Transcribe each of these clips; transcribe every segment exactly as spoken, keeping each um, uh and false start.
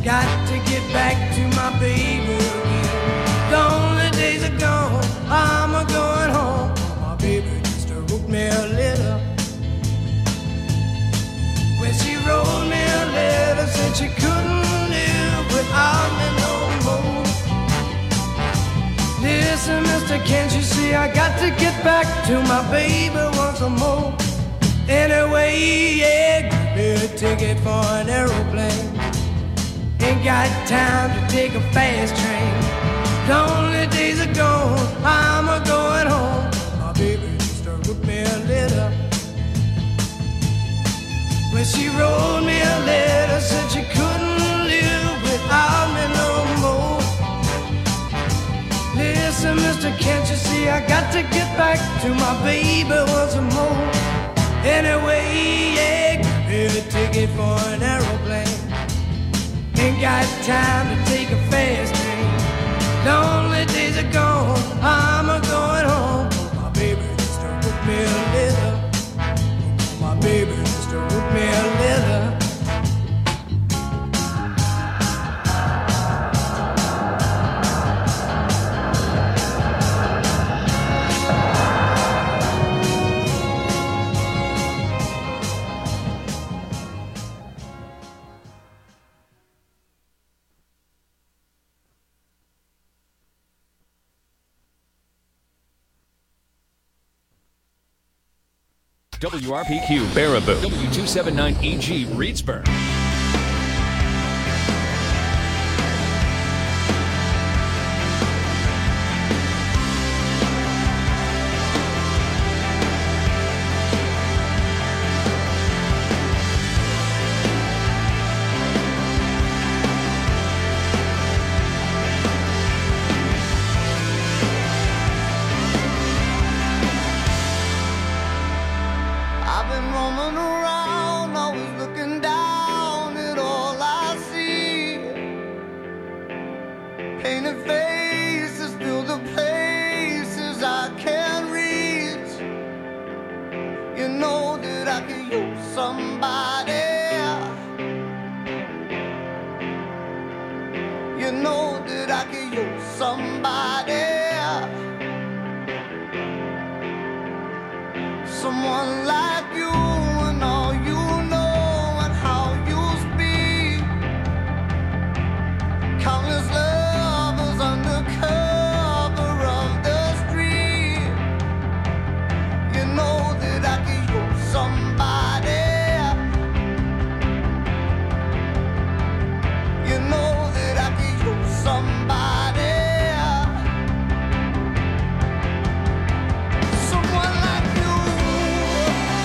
got to get back to my baby again. The only days are gone, I'm a going home. My baby just wrote me a letter. When she wrote me a letter, said she couldn't live without me no more. Listen, mister, can't you see I got to get back to my baby once more. Anyway, yeah, give me a ticket for an aeroplane. Ain't got time to take a fast train. The only days are gone, I'm a going home. My baby just wrote me a letter. When she wrote me a letter, said she couldn't live without me no more. Listen, mister, can't you see I got to get back to my baby once more. Anyway, yeah, give me a ticket for an aeroplane. Ain't got time to take a fast train. The only days are gone, I'm a going home. My baby just wrote me a letter. My baby just wrote me a letter. W R P Q Baraboo, W two seventy-nine E G Reedsburg. Someone like you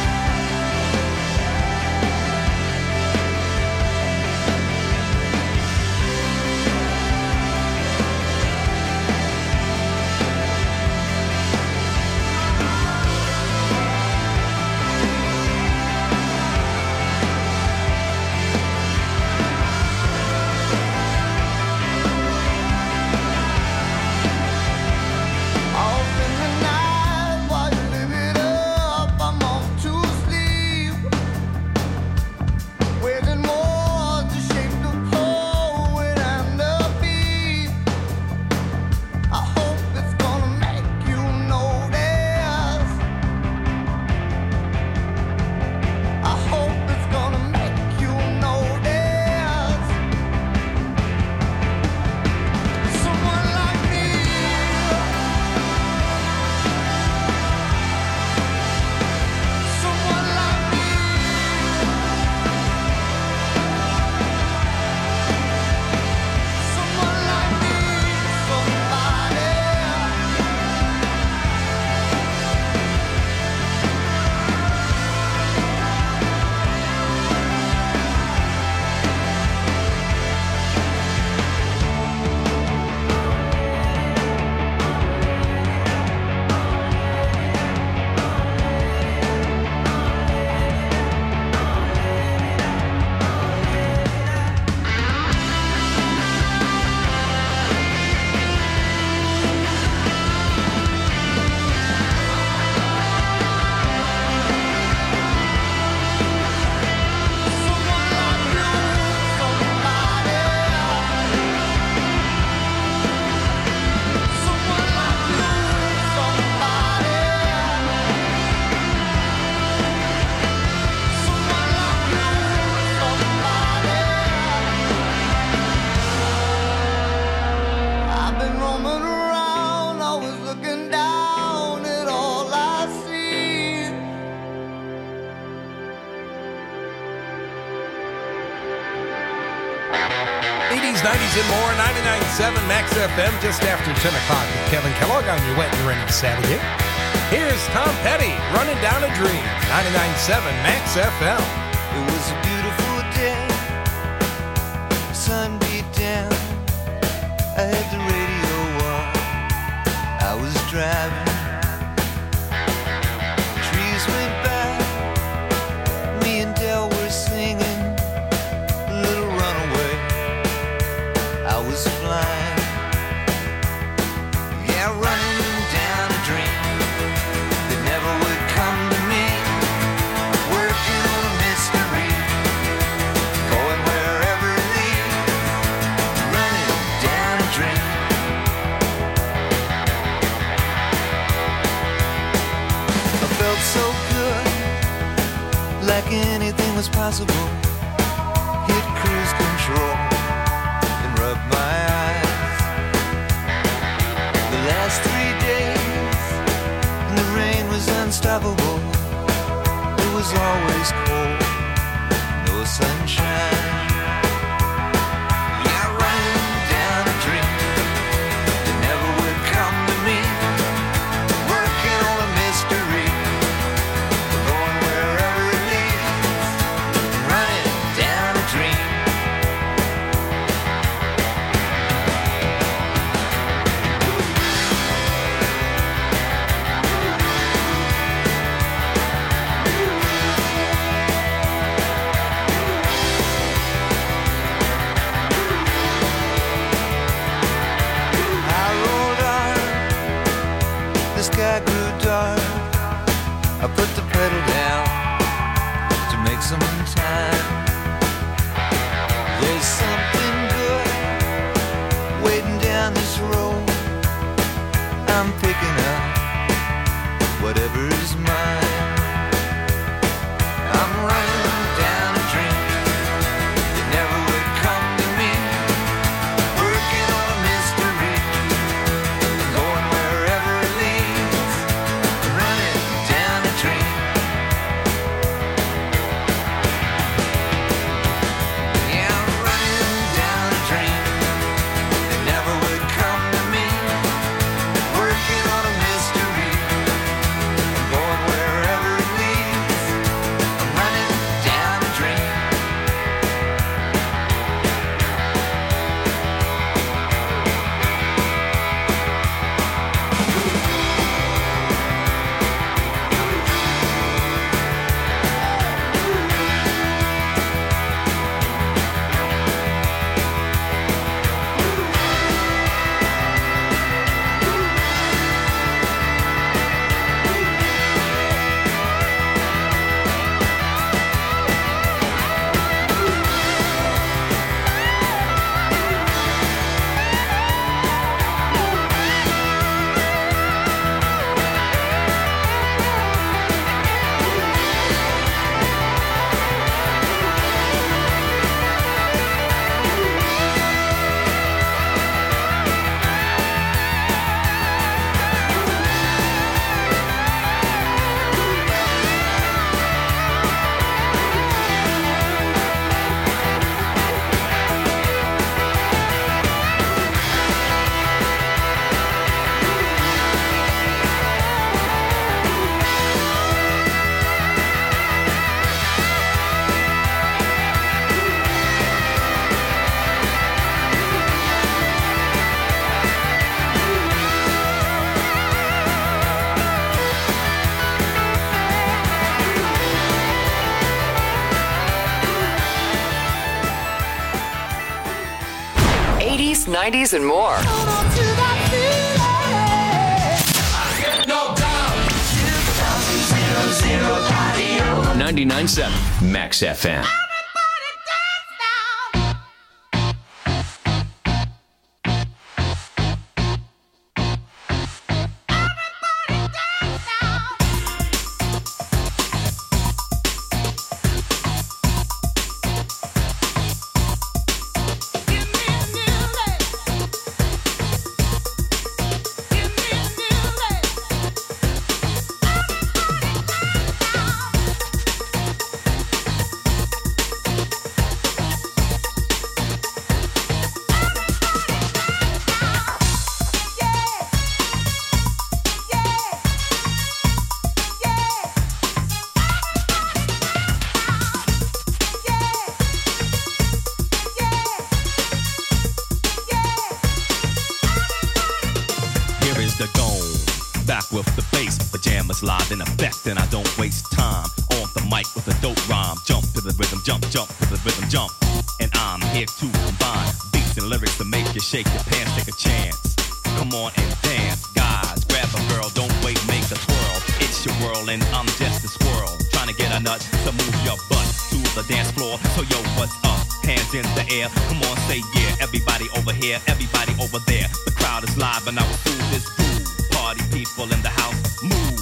nineties, and more, ninety-nine point seven Max F M, just after ten o'clock with Kevin Kellogg on your wet and rainy Saturday. Here's Tom Petty, Running Down a Dream, ninety-nine point seven Max F M. It was a beautiful day, sun beat down, I had the radio on, I was driving, trees went by, me and Del were singing, a little runaway, I was flying, yeah, running down a dream that never would come to me, working on a mystery, going wherever it leads, running down a dream. I felt so good, like anything was possible, hit cruise control and rub my eyes. The last three days, and the rain was unstoppable. It was always cold, no sunshine. Yeah, running down a dream that never would come to me. Working on a mystery, going wherever it leads. Running down a dream. I rolled on, the sky grew dark. I put the pedal down to make some time. There's something good waiting down this road. I'm picking up whatever's mine. I'm running down a dream that never would come to me. Working on a mystery, going wherever it leads. Running down a dream. Yeah, I'm running down a dream that never would come to me. Working on a mystery, going wherever it leads. I'm running down a dream. eighties, nineties, and more. ninety-nine point seven Max F M. the dome. Back with the bass, pajamas live in effect, and I don't waste time on the mic with a dope rhyme. Jump to the rhythm, jump, jump to the rhythm, jump. And I'm here to combine beats and lyrics to make you shake your pants, take a chance. Come on and dance, guys, grab a girl, don't wait, make a twirl. It's your world and I'm just a squirrel, trying to get a nut to move your butt to the dance floor. So yo, what's up? Hands in the air, come on, say yeah. Everybody over here, everybody over there. The crowd is live and I will do this groove. Party people in the house, move.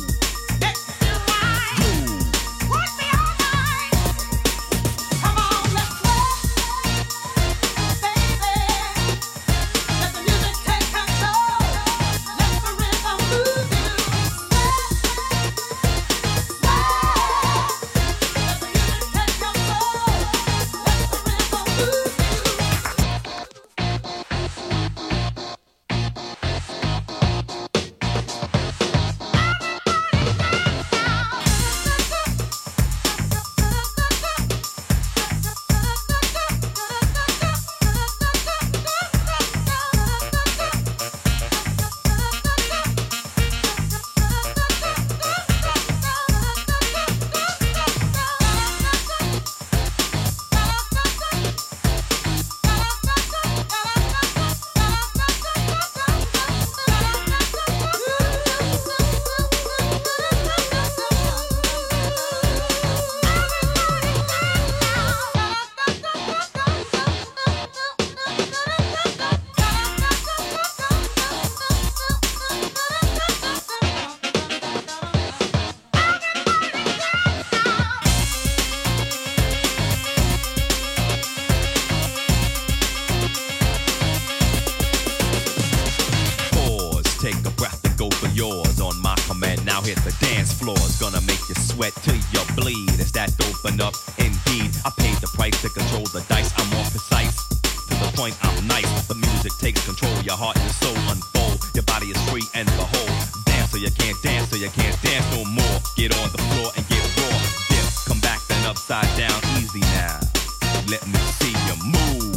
Till you bleed, is that open up? Indeed, I paid the price to control the dice. I'm more precise, to the point I'm nice. The music takes control, your heart and soul unfold. Your body is free and behold. Dance so you can't dance, so you can't dance no more. Get on the floor and get raw. Dip, come back then upside down, easy now. Let me see you move.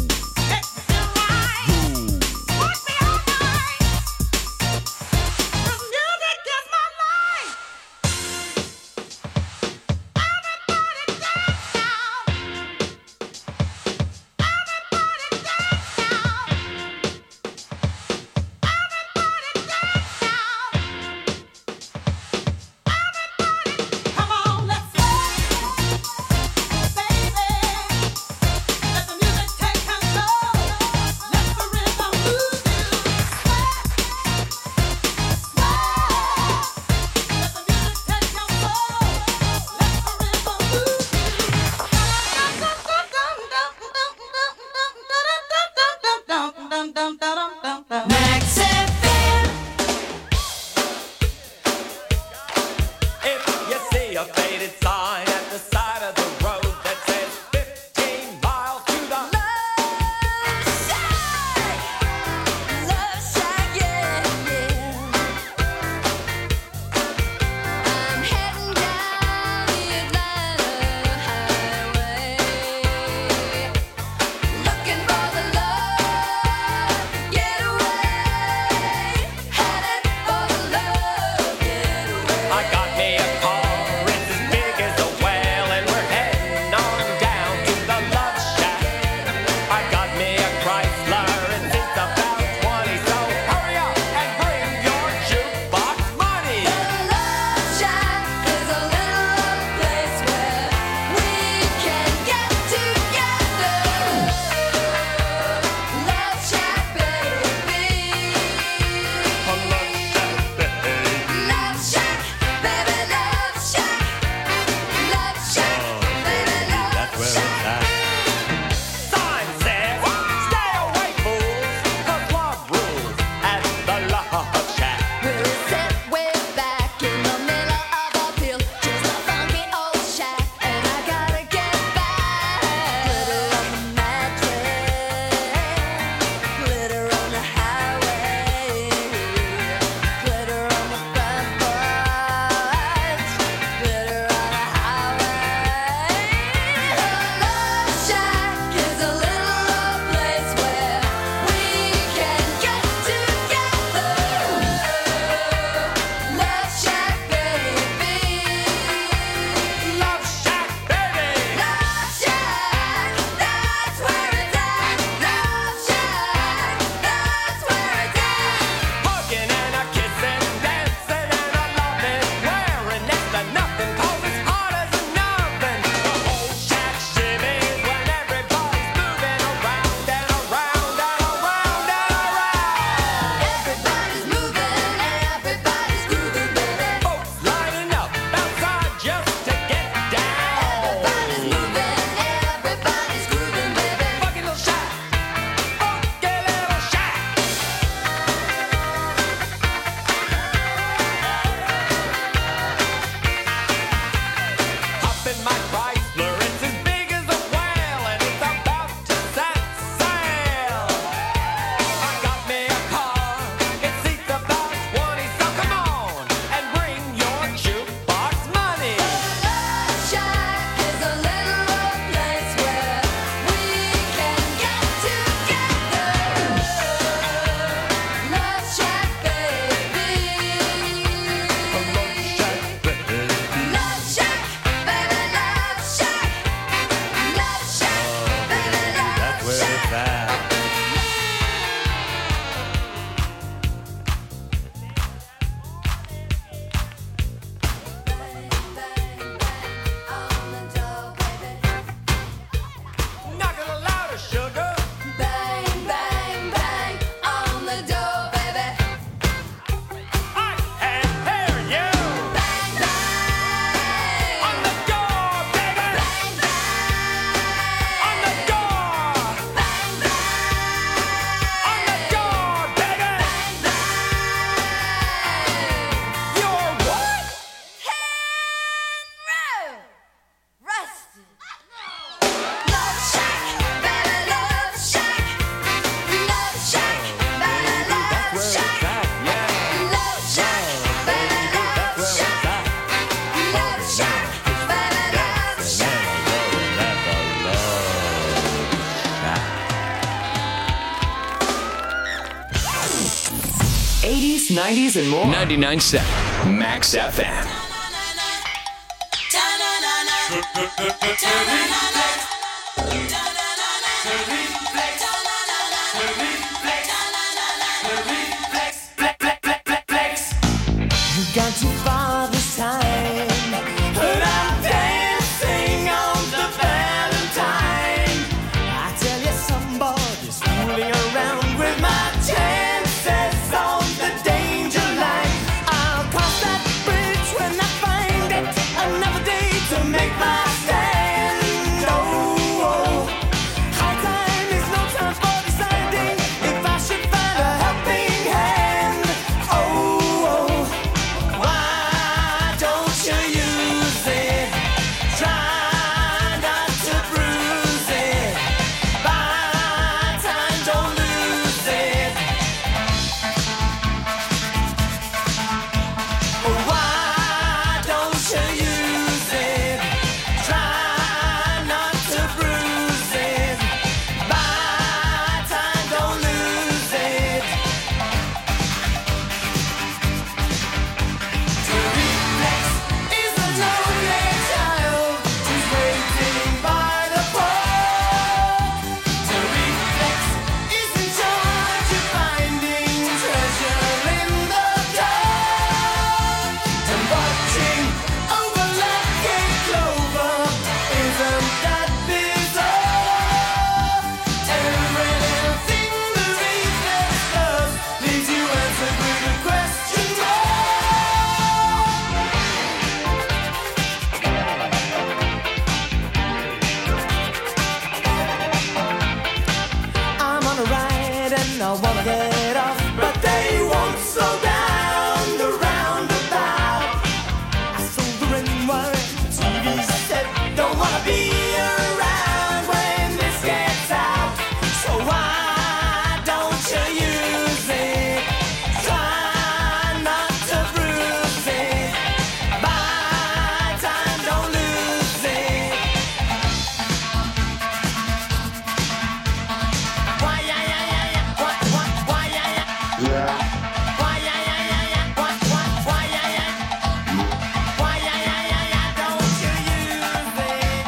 eighties, nineties, and more. ninety-nine point seven Max F M. You got too far this time, but I'm dancing on the Valentine. I tell you, somebody's fooling around with my chances on the danger line. I'll cross that bridge when I find it. Another day to make my stand. Oh, oh. High time is no time for deciding if I should find a helping hand. Oh, oh. Why don't you use it? Try not to bruise it. Buy time, don't lose it. Why don't you use it? Try not to bruise it. Buy time, don't lose it. To reflex is a lonely child who's waiting by the pole. To reflex is in charge of finding treasure in the dark. And watching over lucky clover, isn't that bizarre? Everything the reflex does leaves you answered with a question mark. I'm on a ride and I wanna get off, but they won't slow down the roundabout. I sold the ring wire, the T V set, don't wanna be around when this gets out. So why don't you use it? Try not to bruise it. Buy time, don't lose it. Why, yeah, yeah, yeah, yeah. What, what, why, yeah, yeah. Why, yeah, yeah, yeah, yeah. What, what, why, yeah, yeah. Why, yeah, yeah, yeah, yeah. Don't you use it?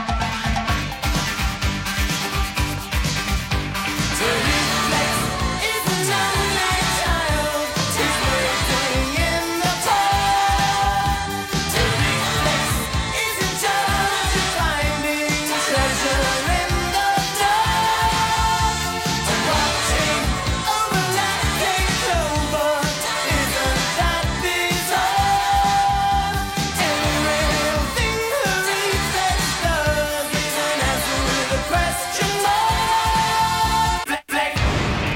To reflex is a lonely child who's waiting in the pole. To reflex is in charge of finding treasure in the dark. And watching over lucky clover, isn't that bizarre? Everything the reflex does is an answer with a question mark. Flex, flex.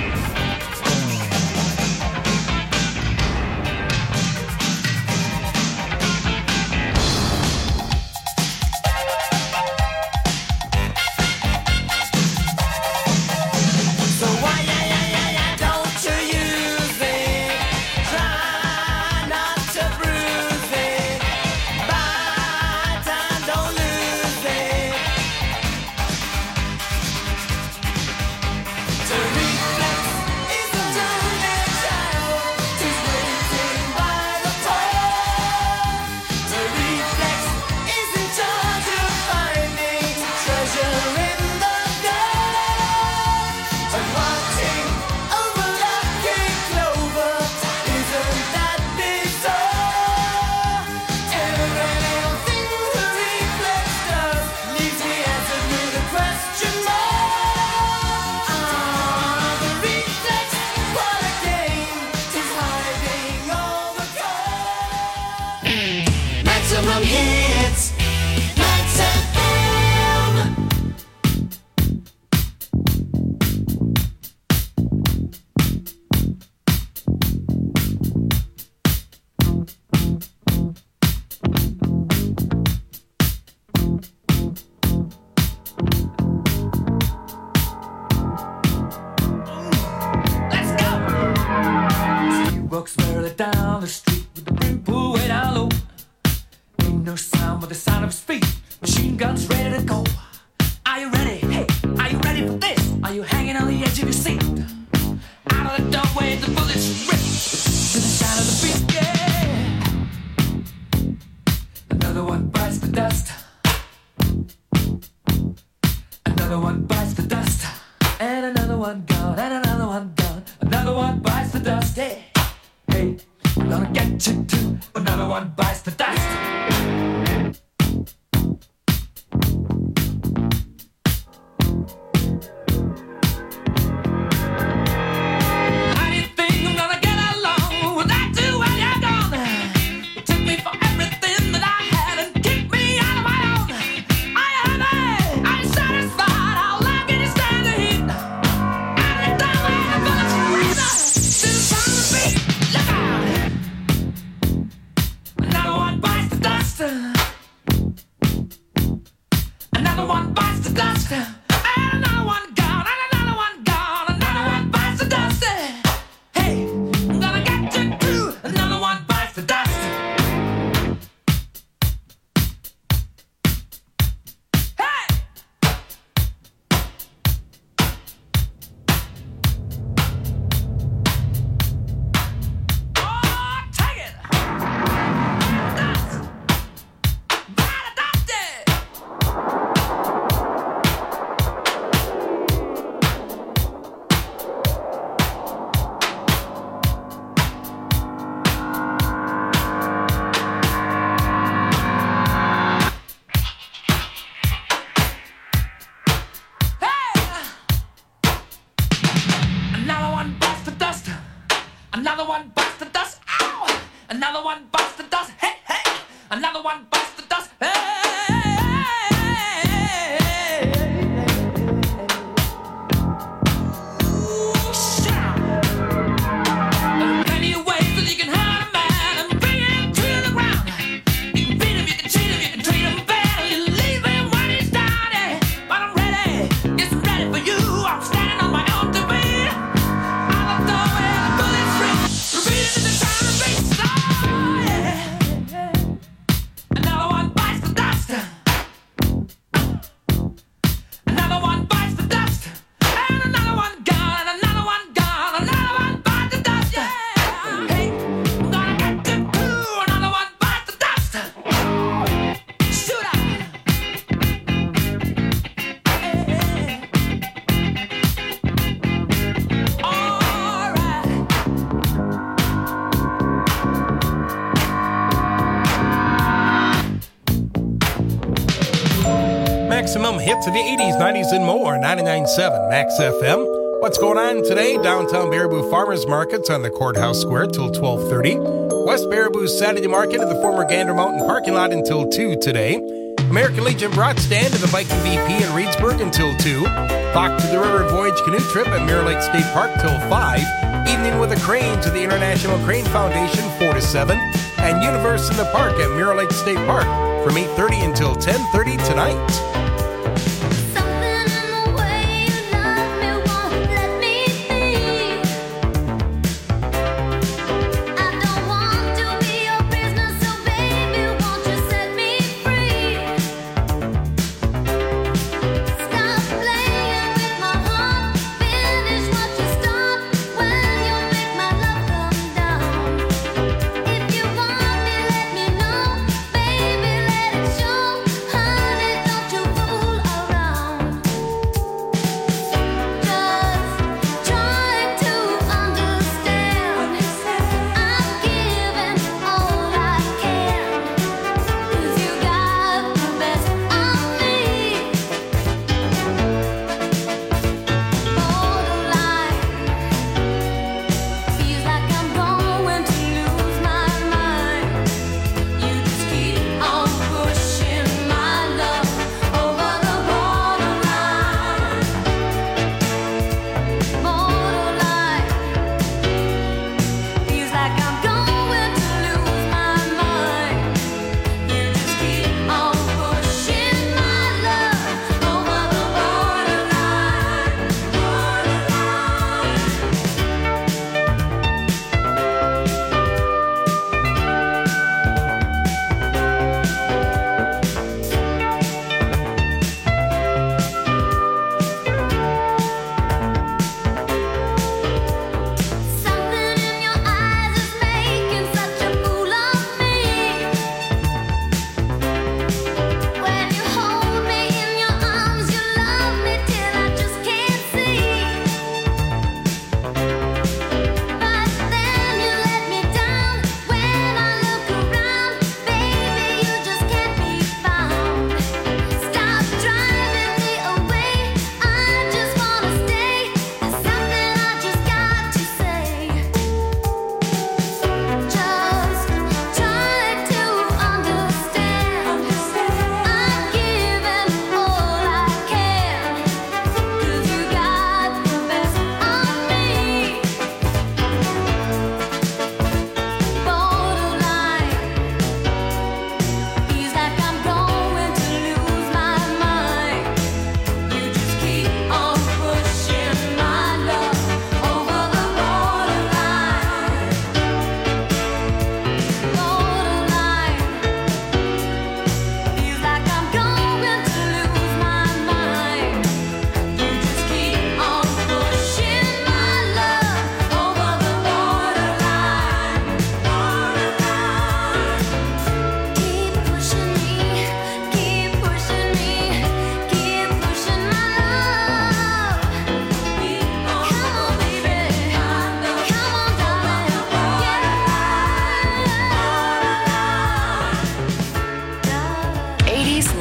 So why, yeah, yeah, yeah, yeah, don't you use it? Try not to bruise it. Buy time, don't lose it. To reflex is a lonely child who's waiting by the pole. To reflex is in charge of finding treasure in the dark. And watching over lucky clover, isn't that bizarre? Everything the reflex does leaves me answered with a question mark. Ah, the reflex, what a game, is hiding all the cards. Maximum hits, Max F M. Let's go! She walks merrily down the street with the brim pulled way down low. Ain't no sound but the sound of his feet. Machine guns ready to go. Are you ready? Hey, are you ready for this? Are you hanging on the edge of your seat? Out of the doorway, the bullets rip. dust. Another one bites the dust. And another one gone, and another one gone. Another one bites the dust. Hey, hey, I'm gonna get you too. Another one bites the dust. Maximum hits of the eighties, nineties, and more. ninety-nine point seven Max F M. What's going on today? Downtown Baraboo Farmers Market's on the Courthouse Square till twelve thirty. West Baraboo Saturday Market at the former Gander Mountain parking lot until two today. American Legion Brat Stand at the Viking V P in Reedsburg until two. Dock to the River Voyage Canoe Trip at Mirror Lake State Park till five. Evening with the Cranes at the International Crane Foundation four to seven. And Universe in the Park at Mirror Lake State Park from eight thirty until ten thirty tonight. Show, honey, don't you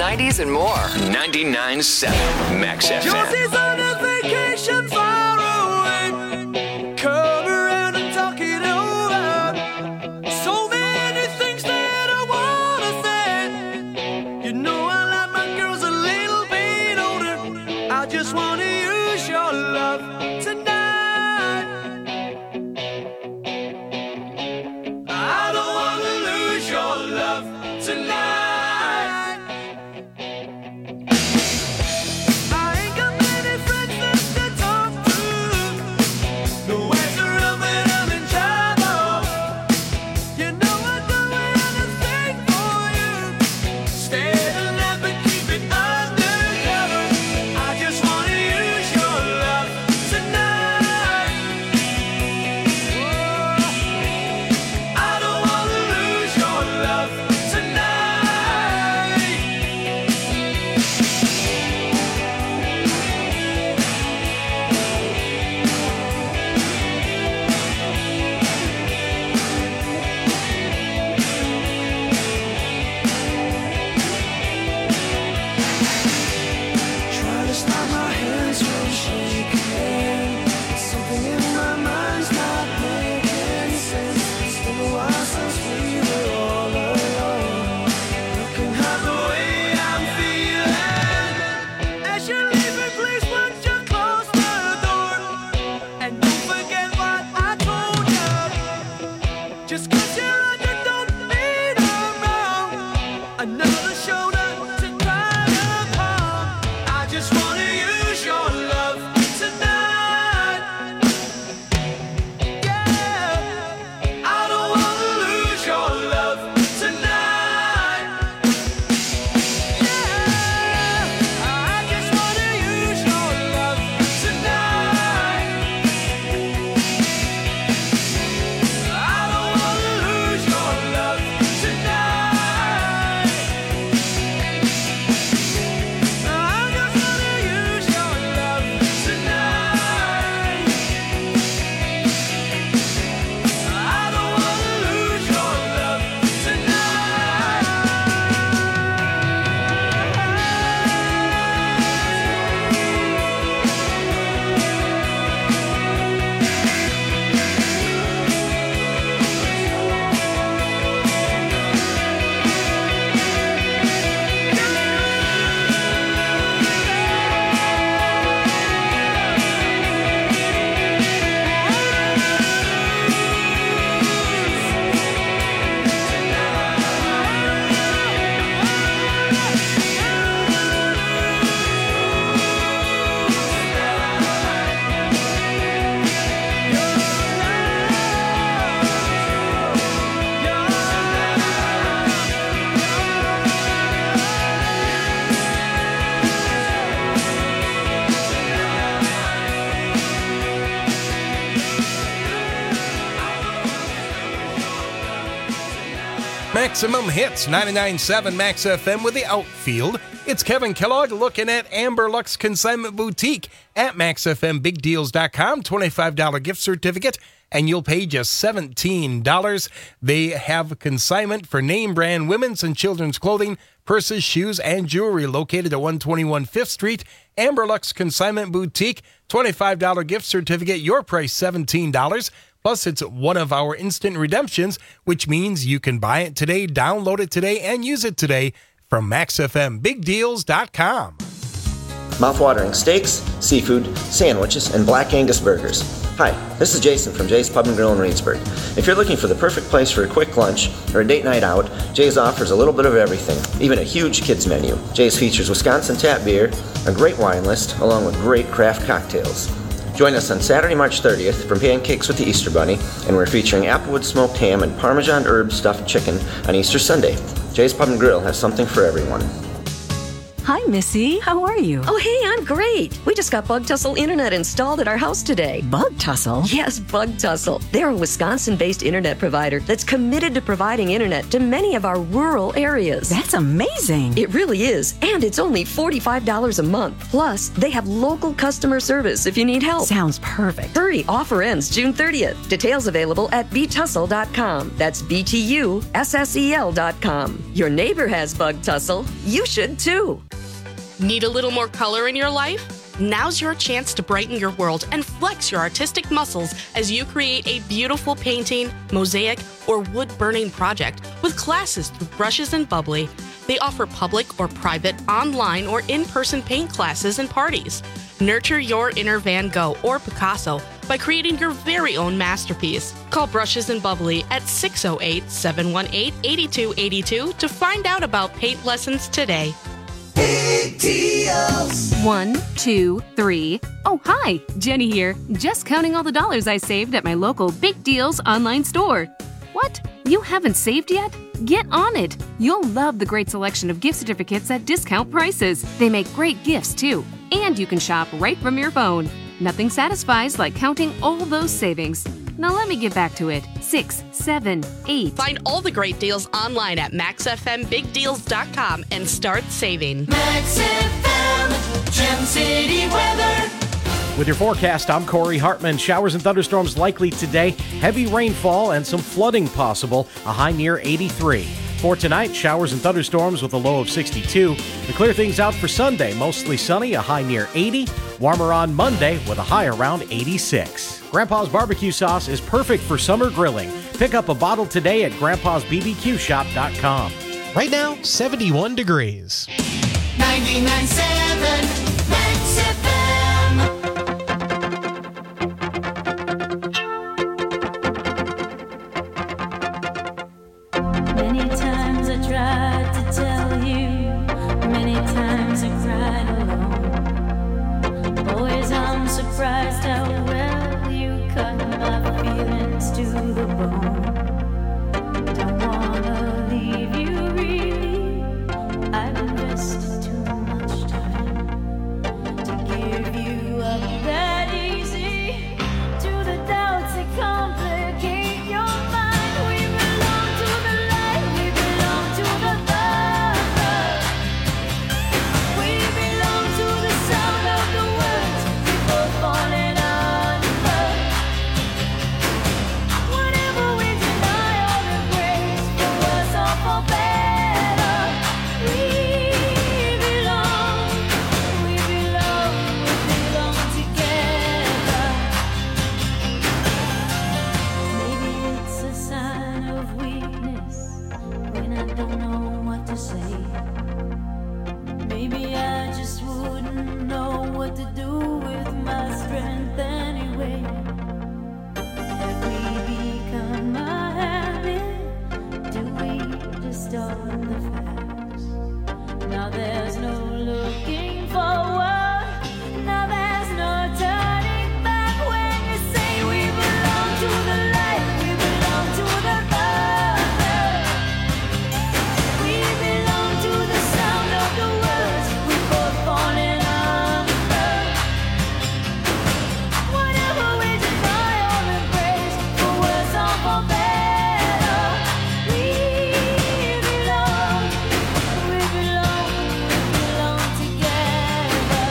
nineties, and more. ninety-nine point seven Max F M. Josie's on a vacation far away. Come around and talk it over. So many things that I wanna say. You know I like my girls a little bit older. I just wanna use your love tonight. I don't wanna lose your love tonight. Maximum Hits, ninety-nine point seven Max F M with the Outfield. It's Kevin Kellogg looking at Amber Lux Consignment Boutique at max f m big deals dot com. twenty-five dollars gift certificate, and you'll pay just seventeen dollars. They have consignment for name brand women's and children's clothing, purses, shoes, and jewelry located at one twenty-one Fifth Street. Amber Lux Consignment Boutique, twenty-five dollars gift certificate, your price seventeen dollars. Plus, it's one of our instant redemptions, which means you can buy it today, download it today, and use it today from max f m big deals dot com. Mouth-watering steaks, seafood, sandwiches, and Black Angus burgers. Hi, this is Jason from Jay's Pub and Grill in Reedsburg. If you're looking for the perfect place for a quick lunch or a date night out, Jay's offers a little bit of everything, even a huge kids menu. Jay's features Wisconsin tap beer, a great wine list, along with great craft cocktails. Join us on Saturday, March thirtieth for Pancakes with the Easter Bunny, and we're featuring Applewood smoked ham and Parmesan herb stuffed chicken on Easter Sunday. Jay's Pub and Grill has something for everyone. Hi, Missy. How are you? Oh, hey, I'm great. We just got Bug Tussle Internet installed at our house today. Bug Tussle? Yes, Bug Tussle. They're a Wisconsin-based internet provider that's committed to providing internet to many of our rural areas. That's amazing. It really is. And it's only forty-five dollars a month. Plus, they have local customer service if you need help. Sounds perfect. Hurry, offer ends June thirtieth. Details available at b tussle dot com. That's B T U S S E L dot com. Your neighbor has Bug Tussle. You should too. Need a little more color in your life? Now's your chance to brighten your world and flex your artistic muscles as you create a beautiful painting, mosaic, or wood-burning project with classes through Brushes and Bubbly. They offer public or private, online, or in-person paint classes and parties. Nurture your inner Van Gogh or Picasso by creating your very own masterpiece. Call Brushes and Bubbly at six oh eight, seven one eight, eight two eight two to find out about paint lessons today. Big deals. One, two, three. Oh, hi, Jenny here. Just counting all the dollars I saved at my local Big Deals online store. What? You haven't saved yet? Get on it. You'll love the great selection of gift certificates at discount prices. They make great gifts, too. And you can shop right from your phone. Nothing satisfies like counting all those savings. Now let me get back to it. Six, seven, eight. Find all the great deals online at max f m big deals dot com and start saving. Max F M, Gem City weather. With your forecast, I'm Corey Hartman. Showers and thunderstorms likely today. Heavy rainfall and some flooding possible. A high near eighty-three. For tonight, showers and thunderstorms with a low of sixty-two. To clear things out for Sunday, mostly sunny, a high near eighty. Warmer on Monday with a high around eighty-six. Grandpa's barbecue sauce is perfect for summer grilling. Pick up a bottle today at grandpas b b q shop dot com. Right now, seventy-one degrees. ninety-nine point seven Max F M. Many times I tried to tell you, many times I cried alone. Boys, I'm surprised how well you cut my feelings to the bone. Don't wanna leave you really, I've invested too much time to give you up that easy to the doubts that complicate your mind. We belong to the light, we belong to the dark. We belong to the sound of the words we both falling under. Whatever we deny or embrace, for worse or for better, we belong, we belong, we belong together. Maybe it's a sign of weakness when I don't know what to say. Maybe I just wouldn't know what to do with my strength anyway. Have we become a habit? Do we distort the facts? Now there's no looking forward. Now there's no turning back when you say we belong to the light, we belong to the dark. We belong to the sound of the words we both falling under. Whatever we deny or embrace, for worse or for better, we belong, we belong, we belong together.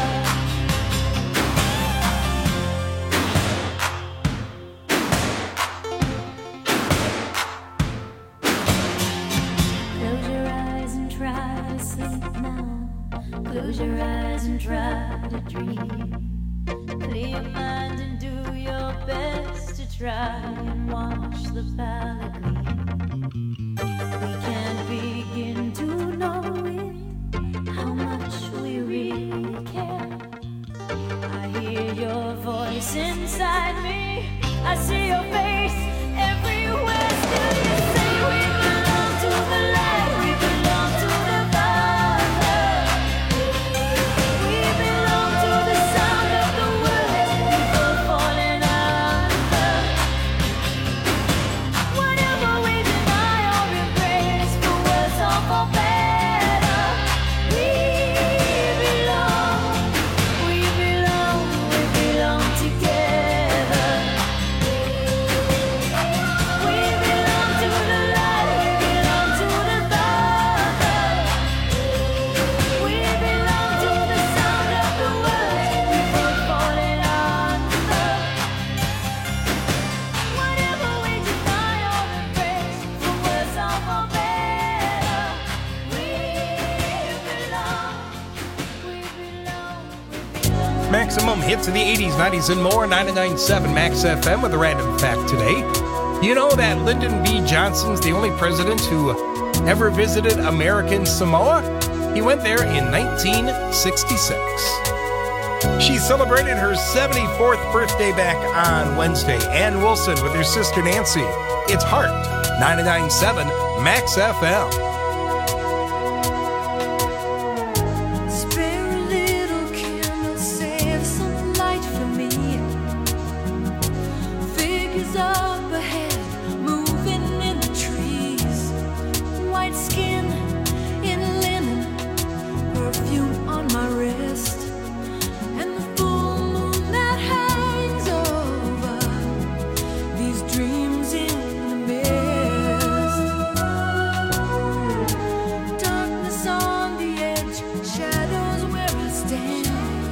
Close your eyes and try to sleep now. Close your eyes and try to dream. Clear your mind and do your best to try and watch the palette gleam. We can't begin to know it, how much we really care. I hear your voice inside me, I see your face everywhere. Still you say we belong to the light, we belong to the dark. We belong to the sound of the words we both falling under. Whatever Maximum hits of the eighties, nineties, and more. ninety-nine point seven Max F M with a random fact today. You know that Lyndon B. Johnson's the only president who ever visited American Samoa? He went there in nineteen sixty-six. She celebrated her seventy-fourth birthday back on Wednesday. Ann Wilson with her sister Nancy. It's Heart, ninety-nine point seven Max F M. Spare a little candle, save some light for me. Figures up ahead, moving in the trees. White skin in linen, perfume on my wrist. And the full moon that hangs over these dreams in the mist. Darkness on the edge, shadows where I stand.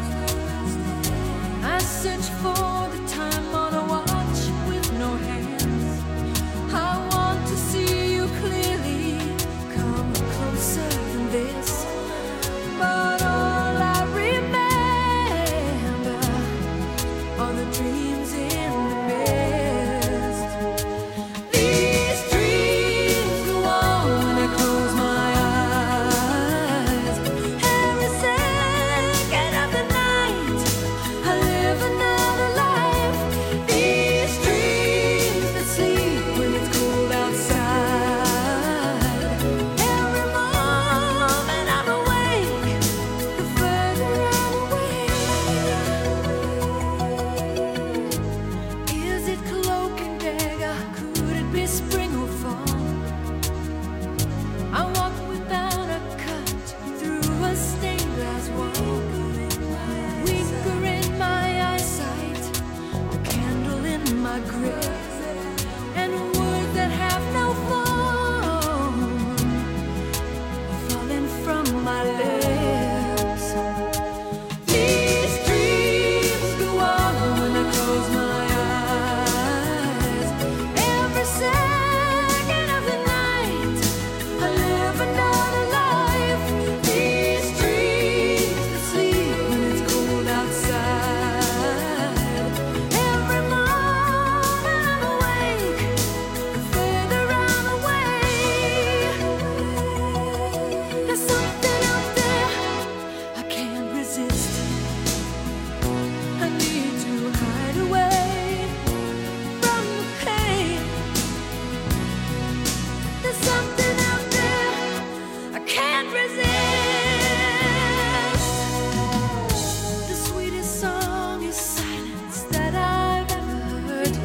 I search for the time on a watch with no hands. I want to see you clearly, come closer than this. But all I remember are the dreams in the mist. These dreams go on when I close my eyes. Every second of the night, I live another life. These dreams that sleep when it's cold outside. Every moment I'm awake, the further I'm away. Is it cloak and dagger? Could it be spring or fall? I walk without a cut through a stained glass wall. Weaker in my eyesight, a candle in my grip, and words that have no form falling from my lips. These dreams go on when I close my eyes. Every second of the night, I live another life. These dreams that sleep when it's cold outside. Every moment I'm awake, the further I'm away. There's something out there I can't resist. I need to hide away from the pain. There's something out there I can't resist. The sweetest song is silence that I've ever heard.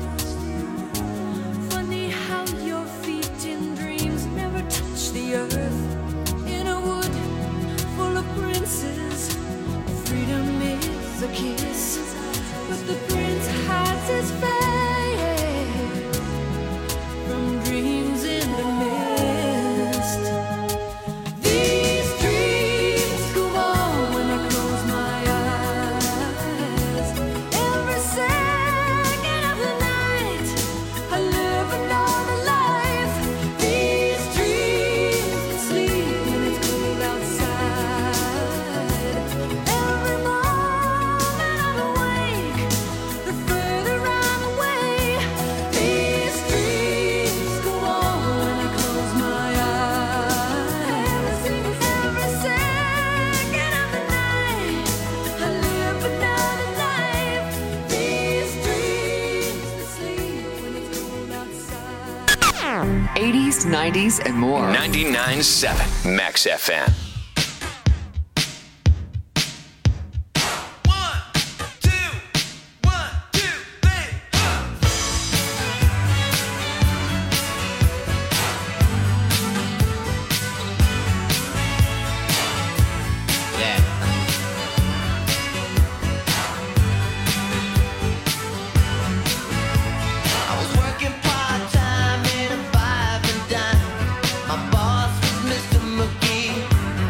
Funny how your feet in dreams never touch the earth. In a wood full of princes, freedom is a kiss, but the prince hides his face from dreams in the mist. These dreams go on when I close my eyes. Every second of the night, I live another life. These dreams that sleep when it's cold outside. Every moment I'm awake, the further I'm away. These dreams go on when I close my eyes. Every second of the night, I live another life. These dreams that sleep when it's cold outside. eighties, nineties, and more. ninety-nine point seven Max F M. I was working part-time in a five and dime. My boss was Mister McGee.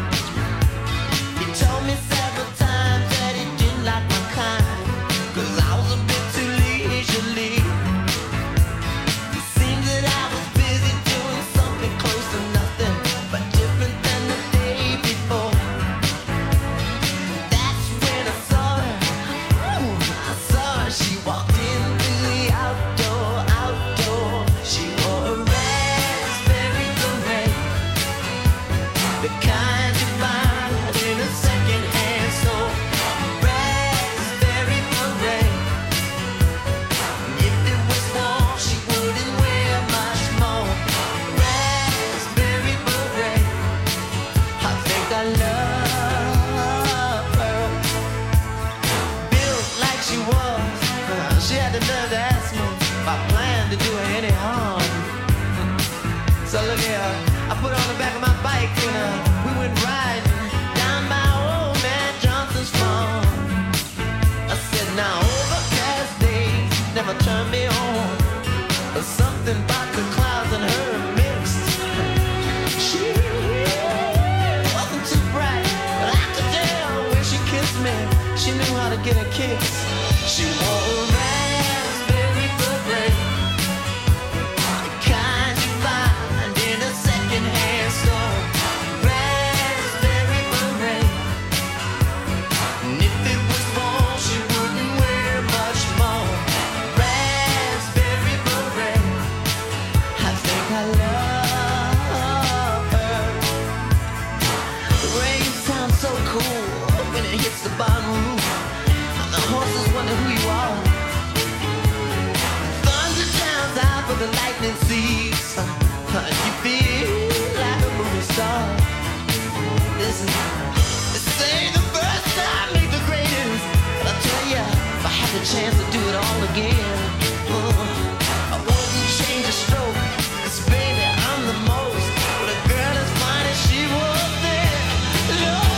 So look here, I put on the back of my bike and uh, we went riding down by old man Johnson's farm. I said, now overcast days never turn me on. There's something about the clouds and her mixed. She wasn't too bright, but I could tell when she kissed me, she knew how to get a kiss. She wore a raspberry beret, the kind you find in a second-hand store. Raspberry beret, and if it was fall, she wouldn't wear much more. Raspberry beret, I think I love her. The rain sounds so cool when it hits the bottom roof. The horses wonder who you are. Thunder drowns out, but the lightning sees. You feel like a movie star. This is, this ain't the first time, make the greatest. But I tell ya, if I had the chance to do it all again, uh, I wouldn't change a stroke. 'Cause baby, I'm the most. But a girl as fine as she was there. Lord,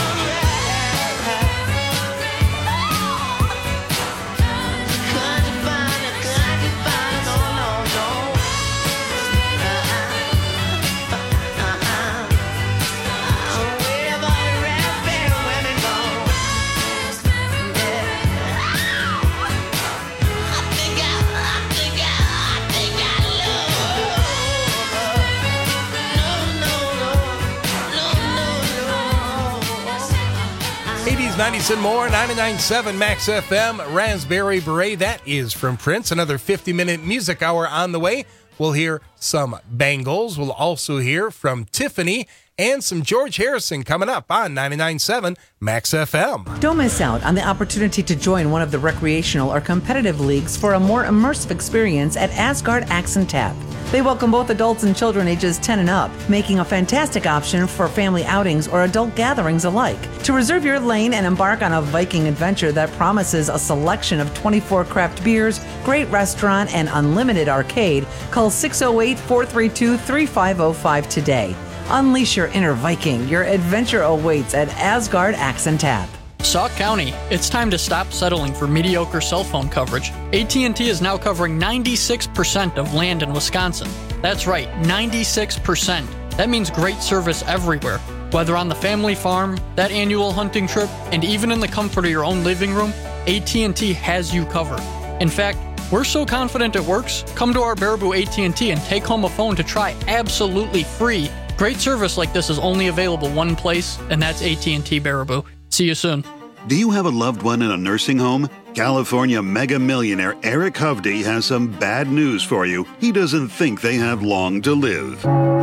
eighties, nineties, and more. ninety-nine point seven Max F M, Raspberry Beret. That is from Prince. Another fifty-minute music hour on the way. We'll hear some Bangles. We'll also hear from Tiffany and some George Harrison coming up on ninety-nine point seven Max F M. Don't miss out on the opportunity to join one of the recreational or competitive leagues for a more immersive experience at Asgard Axe and Tap. They welcome both adults and children ages ten and up, making a fantastic option for family outings or adult gatherings alike. To reserve your lane and embark on a Viking adventure that promises a selection of twenty-four craft beers, great restaurant, and unlimited arcade, call six oh eight, four three two, three five oh five today. Unleash your inner Viking. Your adventure awaits at Asgard Axe and Tap. Sauk County, it's time to stop settling for mediocre cell phone coverage. A T and T is now covering ninety-six percent of land in Wisconsin. That's right, ninety-six percent. That means great service everywhere. Whether on the family farm, that annual hunting trip, and even in the comfort of your own living room, A T and T has you covered. In fact, we're so confident it works, come to our Baraboo A T and T and take home a phone to try absolutely free. Great service like this is only available one place, and that's A T and T Baraboo. See you soon. Do you have a loved one in a nursing home? California mega millionaire Eric Hovde has some bad news for you. He doesn't think they have long to live.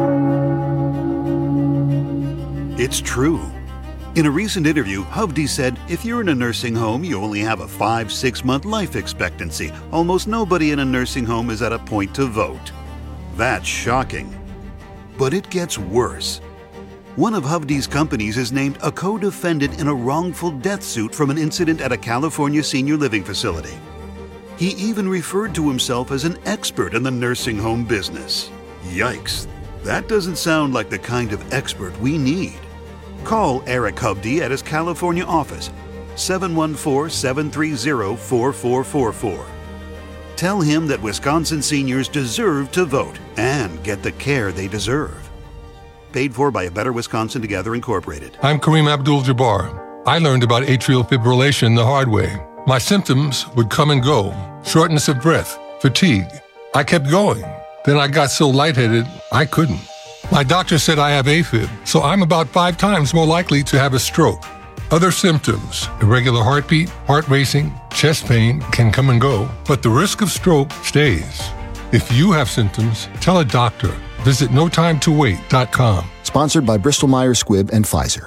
It's true. In a recent interview, Hovde said, if you're in a nursing home, you only have a five, six month life expectancy. Almost nobody in a nursing home is at a point to vote. That's shocking. But it gets worse. One of Hovde's companies is named a co-defendant in a wrongful death suit from an incident at a California senior living facility. He even referred to himself as an expert in the nursing home business. Yikes, that doesn't sound like the kind of expert we need. Call Eric Hovde at his California office, seven one four, seven three zero, four four four four. Tell him that Wisconsin seniors deserve to vote and get the care they deserve. Paid for by A Better Wisconsin Together Incorporated. I'm Kareem Abdul-Jabbar. I learned about atrial fibrillation the hard way. My symptoms would come and go. Shortness of breath, fatigue. I kept going. Then I got so lightheaded, I couldn't. My doctor said I have AFib, so I'm about five times more likely to have a stroke. Other symptoms, irregular heartbeat, heart racing, chest pain can come and go, but the risk of stroke stays. If you have symptoms, tell a doctor. Visit no time to wait dot com. Sponsored by Bristol Myers Squibb and Pfizer.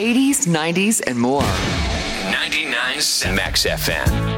eighties, nineties, and more. ninety-nine point seven Max F M.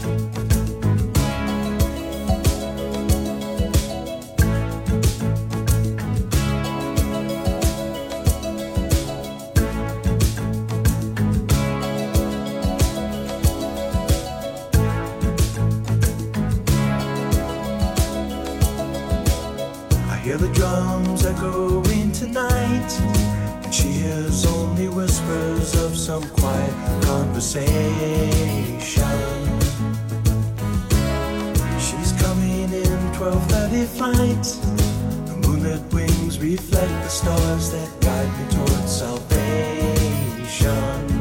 Hear the drums echoing tonight, and she hears only whispers of some quiet conversation. She's coming in twelve thirty flight. The moonlit wings reflect the stars that guide me towards salvation.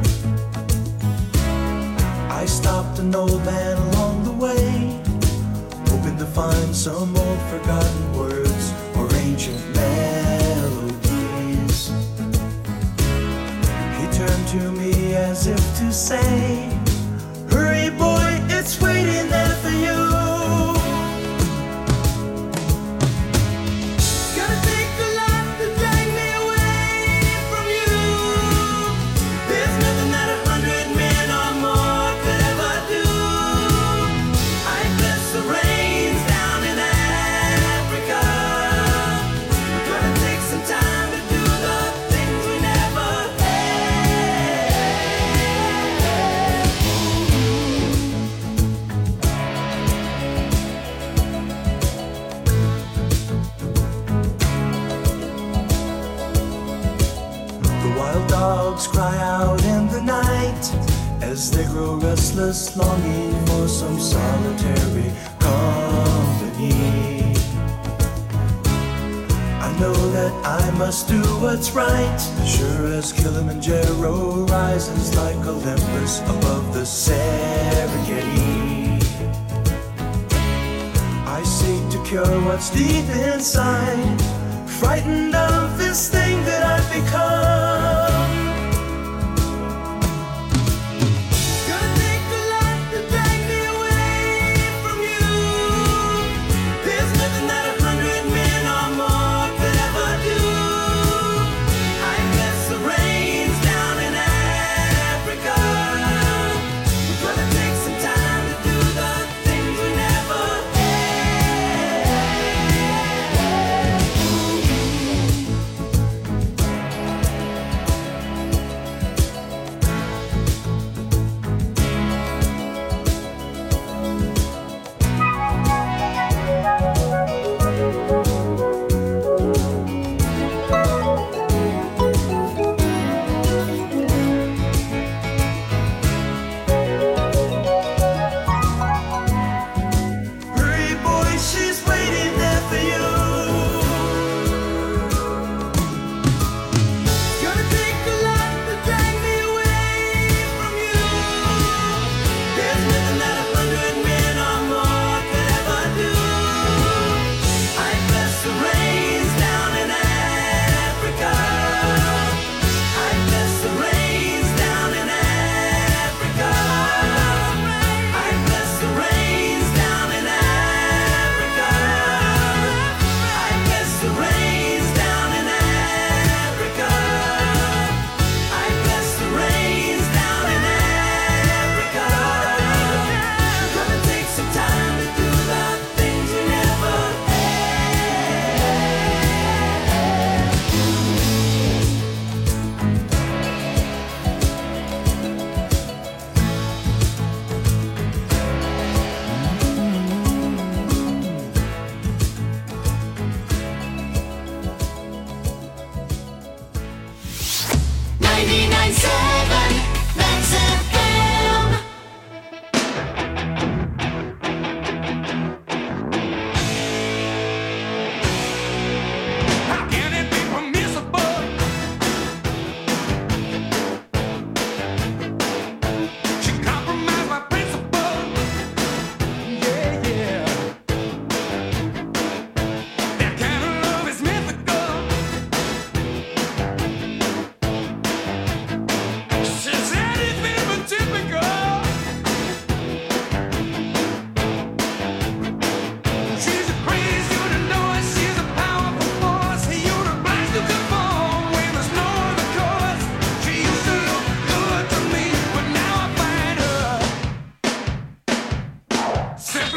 I stopped an old man along the way, hoping to find some old forgotten words or ancient melodies. He turned to me as if to say, hurry boy, it's waiting there for you. Gonna take a lot to drag me away from you. There's nothing that a hundred men or more could ever do. I bless the rains down in Africa. Gonna take some time to do the things we never The wild dogs cry out in the night as they grow restless, longing for some solitary company. I know that I must do what's right, as sure as Kilimanjaro rises like Olympus above the Serengeti. I seek to cure what's deep inside, frightened of this thing that I've become. Gonna take a lot to drag me away from you. There's nothing that a hundred men or more could ever do. I bless the rains down in Africa. We're gonna take some time to do the things we never had.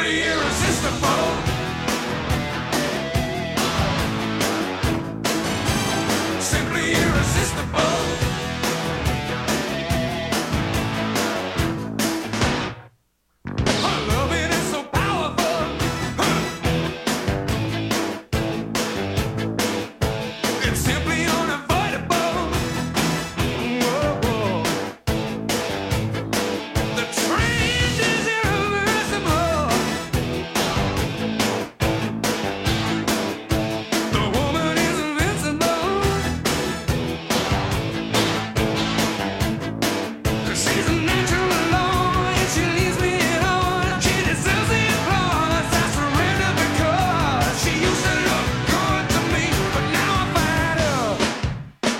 simply irresistible.